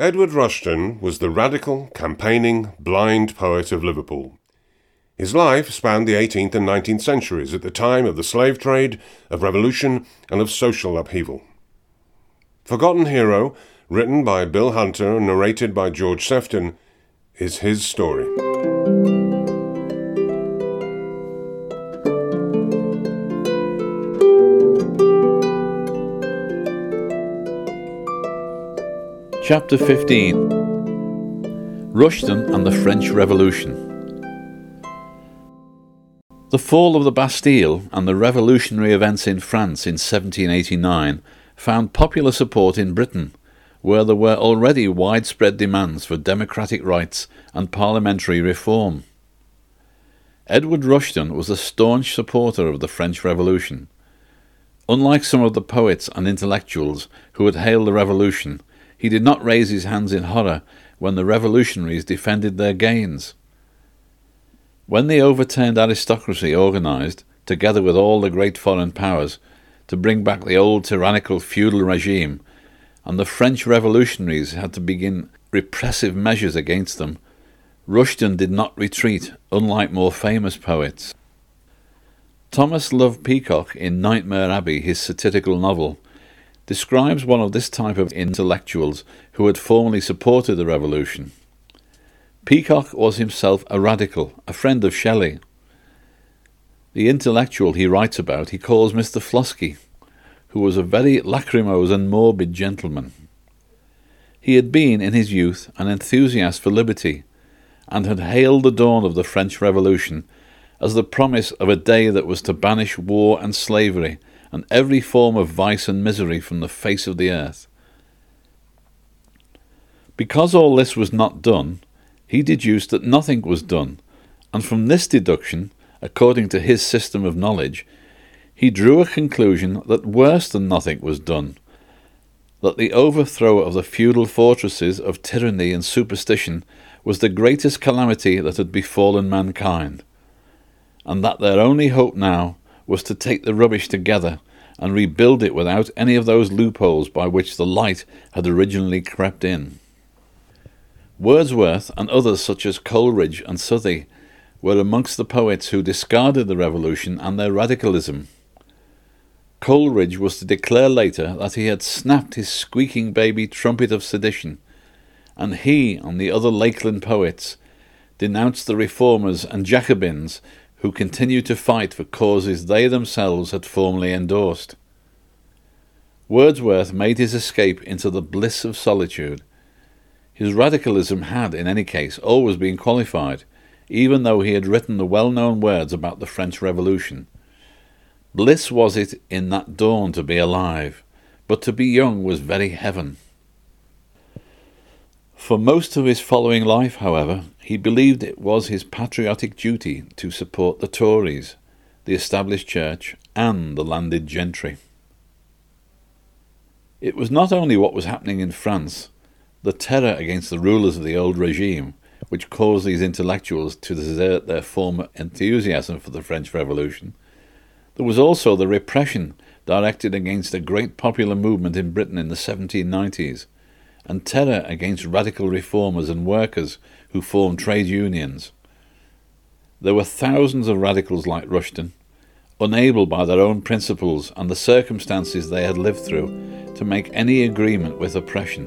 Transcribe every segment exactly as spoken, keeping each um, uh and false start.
Edward Rushton was the radical, campaigning, blind poet of Liverpool. His life spanned the eighteenth and nineteenth centuries at the time of the slave trade, of revolution, and of social upheaval. Forgotten Hero, written by Bill Hunter and narrated by George Sefton, is his story. Chapter fifteen. Rushton and the French Revolution. The fall of the Bastille and the revolutionary events in France in seventeen eighty-nine found popular support in Britain, where there were already widespread demands for democratic rights and parliamentary reform. Edward Rushton was a staunch supporter of the French Revolution. Unlike some of the poets and intellectuals who had hailed the revolution, he did not raise his hands in horror when the revolutionaries defended their gains. When the overturned aristocracy organised, together with all the great foreign powers, to bring back the old tyrannical feudal regime, and the French revolutionaries had to begin repressive measures against them, Rushton did not retreat, unlike more famous poets. Thomas Love Peacock, in Nightmare Abbey, his satirical novel, describes one of this type of intellectuals who had formerly supported the revolution. Peacock was himself a radical, a friend of Shelley. The intellectual he writes about he calls Mister Flosky, who was a very lachrymose and morbid gentleman. He had been, in his youth, an enthusiast for liberty, and had hailed the dawn of the French Revolution as the promise of a day that was to banish war and slavery and every form of vice and misery from the face of the earth. Because all this was not done, he deduced that nothing was done, and from this deduction, according to his system of knowledge, he drew a conclusion that worse than nothing was done, that the overthrow of the feudal fortresses of tyranny and superstition was the greatest calamity that had befallen mankind, and that their only hope now was to take the rubbish together and rebuild it without any of those loopholes by which the light had originally crept in. Wordsworth and others such as Coleridge and Southey were amongst the poets who discarded the revolution and their radicalism. Coleridge was to declare later that he had snapped his squeaking baby trumpet of sedition, and he and the other Lakeland poets denounced the reformers and Jacobins who continued to fight for causes they themselves had formerly endorsed. Wordsworth made his escape into the bliss of solitude. His radicalism had, in any case, always been qualified, even though he had written the well-known words about the French Revolution. Bliss was it in that dawn to be alive, but to be young was very heaven. For most of his following life, however, he believed it was his patriotic duty to support the Tories, the established church, and the landed gentry. It was not only what was happening in France, the terror against the rulers of the old regime, which caused these intellectuals to desert their former enthusiasm for the French Revolution. There was also the repression directed against a great popular movement in Britain in the seventeen nineties, and terror against radical reformers and workers who formed trade unions. There were thousands of radicals like Rushton, unable by their own principles and the circumstances they had lived through to make any agreement with oppression.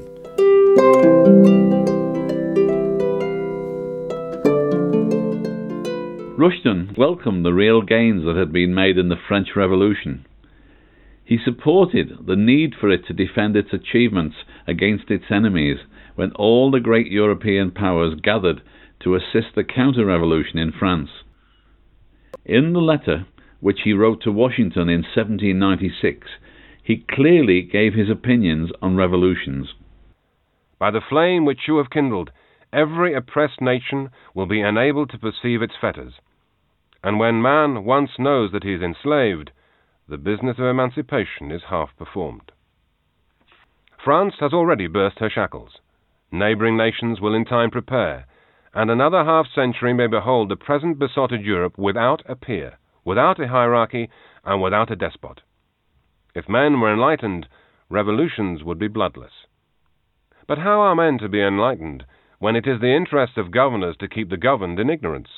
Rushton welcomed the real gains that had been made in the French Revolution. He supported the need for it to defend its achievements against its enemies when all the great European powers gathered to assist the counter-revolution in France. In the letter which he wrote to Washington in seventeen ninety-six, he clearly gave his opinions on revolutions. By the flame which you have kindled, every oppressed nation will be enabled to perceive its fetters. And when man once knows that he is enslaved, the business of emancipation is half performed. France has already burst her shackles. Neighbouring nations will in time prepare, and another half-century may behold the present besotted Europe without a peer, without a hierarchy, and without a despot. If men were enlightened, revolutions would be bloodless. But how are men to be enlightened when it is the interest of governors to keep the governed in ignorance?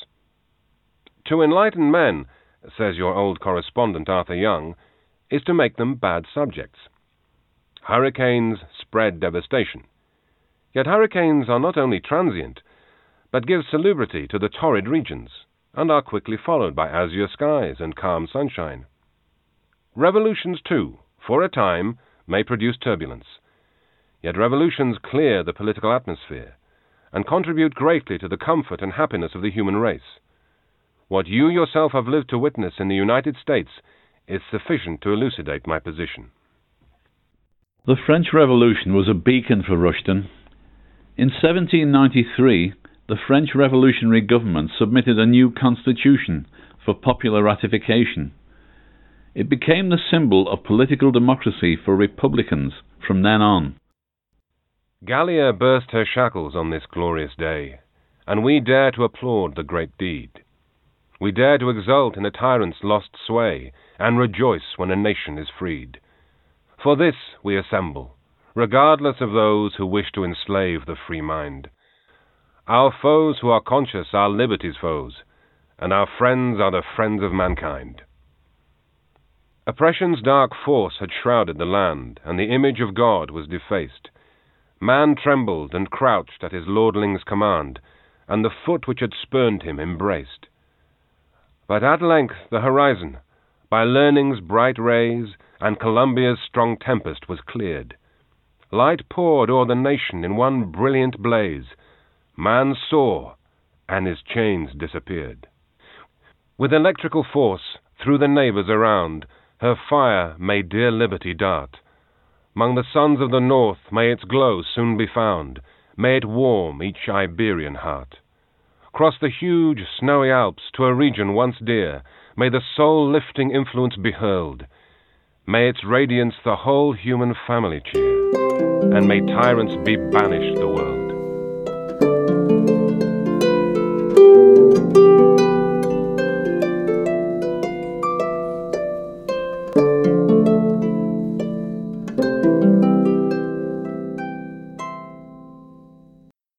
To enlighten men, says your old correspondent Arthur Young, is to make them bad subjects. Hurricanes spread devastation. Yet hurricanes are not only transient, but give salubrity to the torrid regions, and are quickly followed by azure skies and calm sunshine. Revolutions, too, for a time, may produce turbulence. Yet revolutions clear the political atmosphere, and contribute greatly to the comfort and happiness of the human race. What you yourself have lived to witness in the United States is sufficient to elucidate my position. The French Revolution was a beacon for Rushton. In seventeen ninety-three, the French revolutionary government submitted a new constitution for popular ratification. It became the symbol of political democracy for republicans from then on. Gallia burst her shackles on this glorious day, and we dare to applaud the great deed. We dare to exult in a tyrant's lost sway, and rejoice when a nation is freed. For this we assemble, regardless of those who wish to enslave the free mind. Our foes who are conscious are liberty's foes, and our friends are the friends of mankind. Oppression's dark force had shrouded the land, and the image of God was defaced. Man trembled and crouched at his lordling's command, and the foot which had spurned him embraced. But at length the horizon, by learning's bright rays and Columbia's strong tempest, was cleared. Light poured o'er the nation in one brilliant blaze. Man saw, and his chains disappeared. With electrical force, through the neighbours around, her fire made dear liberty dart. 'Mong the sons of the north may its glow soon be found, may it warm each Iberian heart. Cross the huge snowy Alps to a region once dear, may the soul-lifting influence be hurled. May its radiance the whole human family cheer, and may tyrants be banished the world.